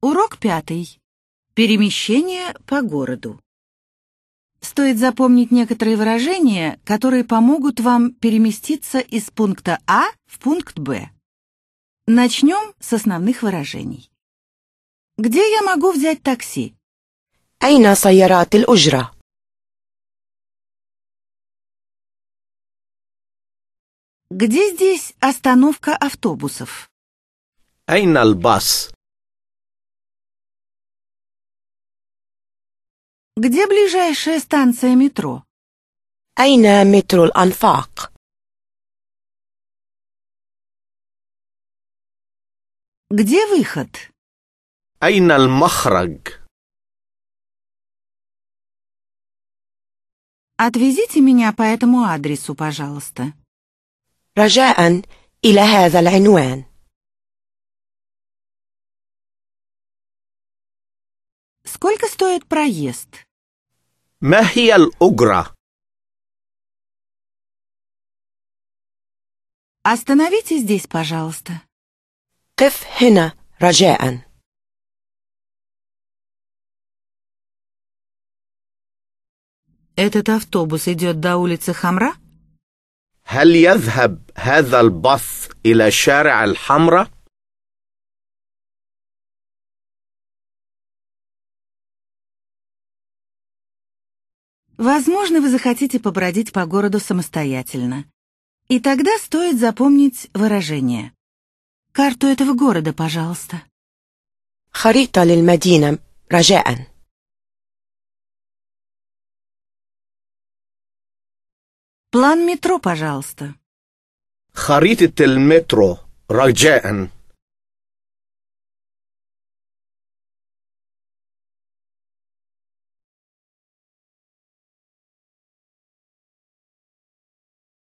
Урок 5. Перемещение по городу. Стоит запомнить некоторые выражения, которые помогут вам переместиться из пункта А в пункт Б. Начнем с основных выражений. Где я могу взять такси? أين سيارات الأجرة؟ Где здесь остановка автобусов? أين الباص؟ Где ближайшая станция метро? أين مترو الأنفاق؟ Где выход? أين المخرج؟ Отвезите меня по этому адресу, пожалуйста. رجاء إلى هذا العنوان. Сколько стоит проезд? ما هي الأجرة؟ Остановите здесь, пожалуйста. قف هنا رجاء. Этот автобус идет до улицы Хамра? هل يذهب هذا الباص إلى شارع الحمراء؟ Возможно, вы захотите побродить по городу самостоятельно. И тогда стоит запомнить выражение. Карту этого города, пожалуйста. خريطة للمدينة رجاء. План метро, пожалуйста. خريطة المترو رجاء.